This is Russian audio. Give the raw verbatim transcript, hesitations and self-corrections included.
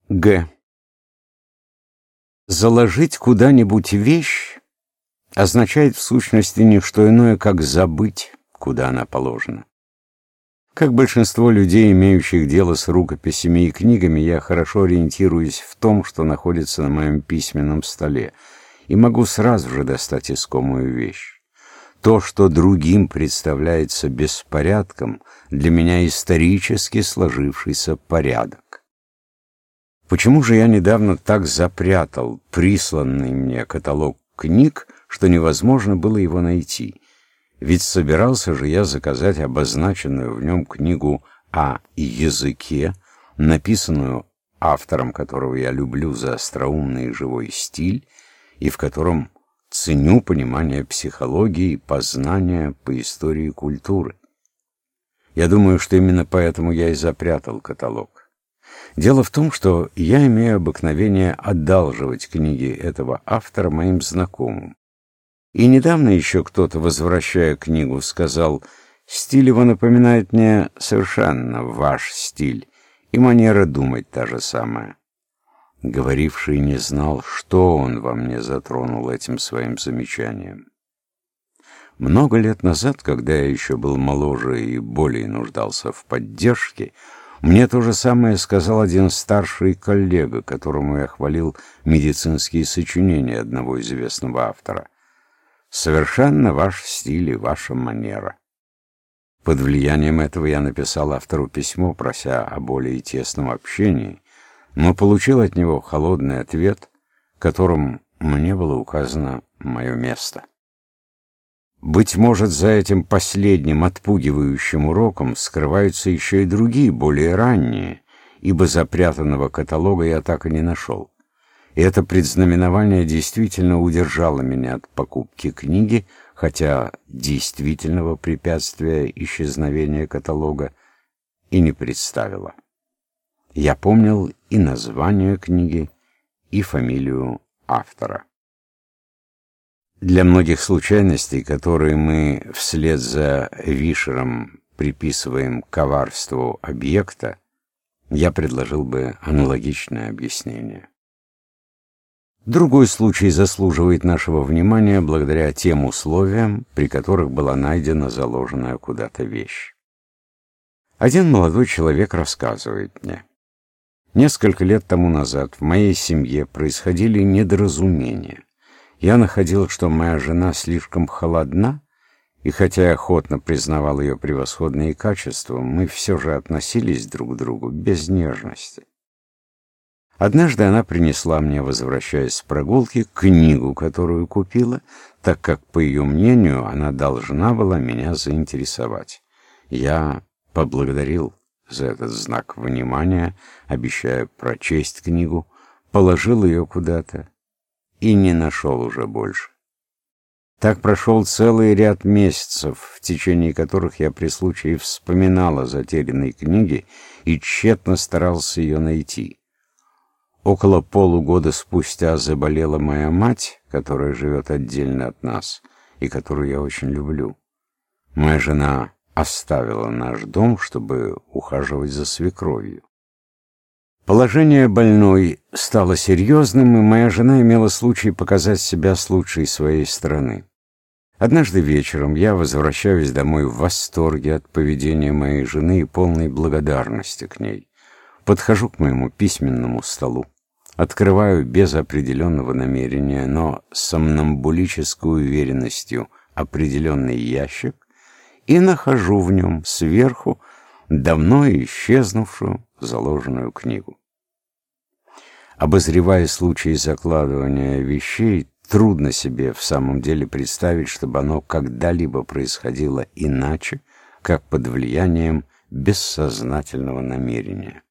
Г. Заложить куда-нибудь вещь означает в сущности не что иное, как забыть, куда она положена. Как большинство людей, имеющих дело с рукописями и книгами, я хорошо ориентируюсь в том, что находится на моем письменном столе, и могу сразу же достать искомую вещь. То, что другим представляется беспорядком, для меня исторически сложившийся порядок. Почему же я недавно так запрятал присланный мне каталог книг, что невозможно было его найти? Ведь собирался же я заказать обозначенную в нем книгу о языке, написанную автором, которого я люблю за остроумный и живой стиль, и в котором ценю понимание психологии и познания по истории культуры. Я думаю, что именно поэтому я и запрятал каталог. Дело в том, что я имею обыкновение одалживать книги этого автора моим знакомым. И недавно еще кто-то, возвращая книгу, сказал: «Стиль его напоминает мне совершенно ваш стиль, и манера думать та же самая». Говоривший не знал, что он во мне затронул этим своим замечанием. Много лет назад, когда я еще был моложе и более нуждался в поддержке, мне то же самое сказал один старший коллега, которому я хвалил медицинские сочинения одного известного автора. «Совершенно ваш стиль и ваша манера». Под влиянием этого я написал автору письмо, прося о более тесном общении, но получил от него холодный ответ, которым мне было указано мое место. Быть может, за этим последним отпугивающим уроком скрываются еще и другие, более ранние, ибо запрятанного каталога я так и не нашел. И это предзнаменование действительно удержало меня от покупки книги, хотя действительного препятствия исчезновения каталога и не представило. Я помнил и название книги, и фамилию автора. Для многих случайностей, которые мы вслед за Вишером приписываем коварству объекта, я предложил бы аналогичное объяснение. Другой случай заслуживает нашего внимания благодаря тем условиям, при которых была найдена заложенная куда-то вещь. Один молодой человек рассказывает мне: «Несколько лет тому назад в моей семье происходили недоразумения. Я находил, что моя жена слишком холодна, и хотя я охотно признавал ее превосходные качества, мы все же относились друг к другу без нежности. Однажды она принесла мне, возвращаясь с прогулки, книгу, которую купила, так как, по ее мнению, она должна была меня заинтересовать. Я поблагодарил за этот знак внимания, обещая прочесть книгу, положил ее куда-то и не нашел уже больше. Так прошел целый ряд месяцев, в течение которых я при случае вспоминал о затерянной книге и тщетно старался ее найти. Около полугода спустя заболела моя мать, которая живет отдельно от нас и которую я очень люблю. Моя жена оставила наш дом, чтобы ухаживать за свекровью. Положение больной стало серьезным, и моя жена имела случай показать себя с лучшей своей стороны. Однажды вечером я возвращаюсь домой в восторге от поведения моей жены и полной благодарности к ней. Подхожу к моему письменному столу, открываю без определенного намерения, но с сомнамбулической уверенностью определенный ящик и нахожу в нем сверху давно исчезнувшую заложенную книгу. Обозревая случаи закладывания вещей, трудно себе в самом деле представить, чтобы оно когда-либо происходило иначе, как под влиянием бессознательного намерения.